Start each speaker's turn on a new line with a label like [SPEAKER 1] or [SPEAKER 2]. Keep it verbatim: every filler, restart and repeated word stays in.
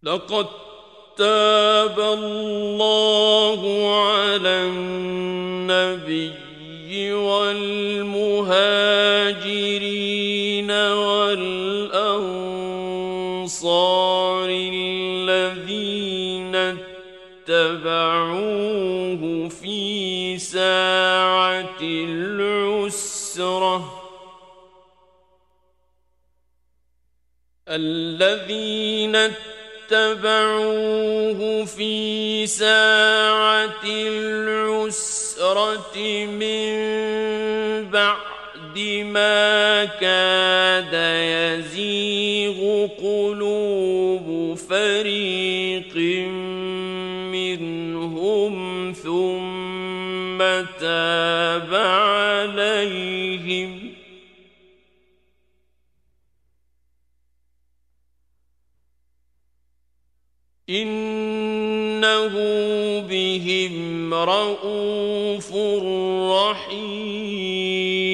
[SPEAKER 1] لقد تاب الله على النبي والمهاجرين والأنصار الذين اتبعوه في ساعة العسرة الذين اتبعوه في ساعة العسرة من بعد ما كاد يزيغ قلوب فريق منهم ثم تاب عليهم إنه بهم رءوف رحيم.